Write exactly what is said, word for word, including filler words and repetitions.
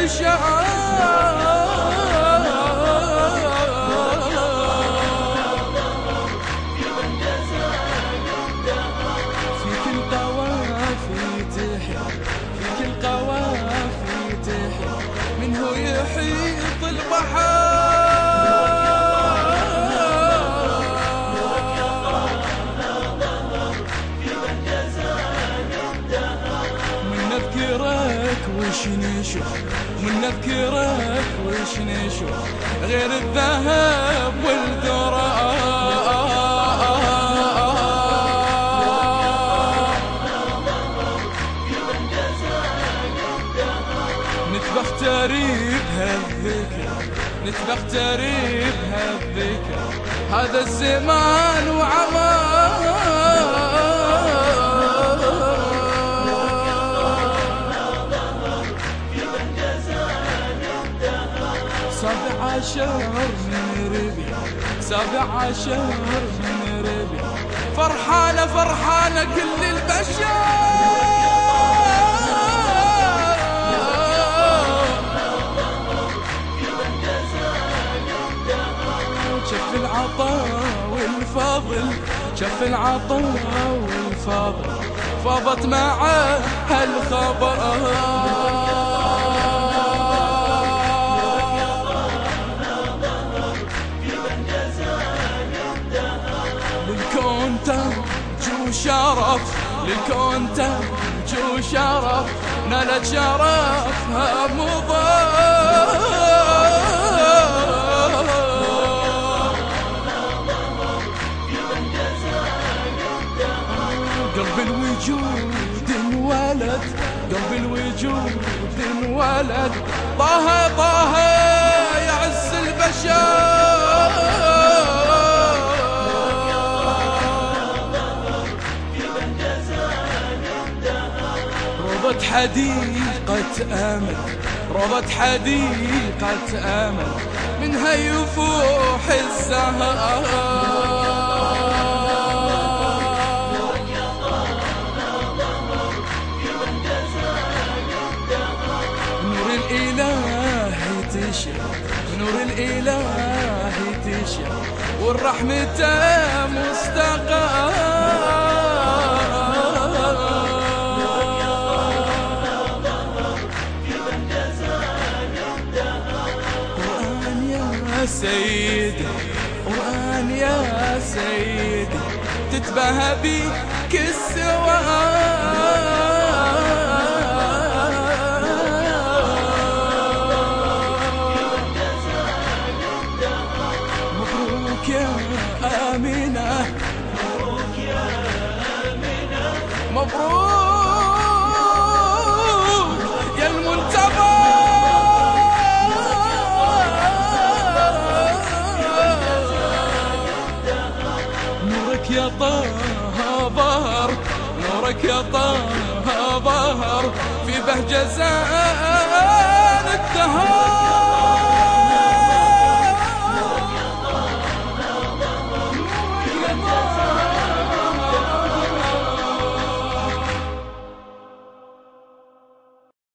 البشر. فيك القوافي تحيا، فيك القوافي تحيا، منه يحيط البحر. وش نشوف من نذكرك، وش نشوف غير الذهب والذراع. نتبختري بهالذكر، نتبختري بهالذكر، هذا الزمان وعمار. سابع عشر من ربيع، سابع عشر من ربيع، فرحانة فرحانة كل البشر. شف العطاء والفضل، شف العطاء والفضل، فاضت معه هالخبر. للكون ترجو شرف، للكون ترجو شرف، نالت شرفها مضى. قلب الوجود انولد، قلب الوجود انولد، طه طه يعز البشر. روضة حديقة أمل، روضة حديقة أمل، منها يفوح الزهر. نور الإله تشع، نور الإله تشع، والرحمة مستقر. سيدي قرآن يا سيدي، تتباهى بك السواد. مبروك يا آمنة، مبروك يا آمنة، مبروك يا المنتظر. يا طه ظهر، نورك يا طه ظهر، في بهجة زان الدهر.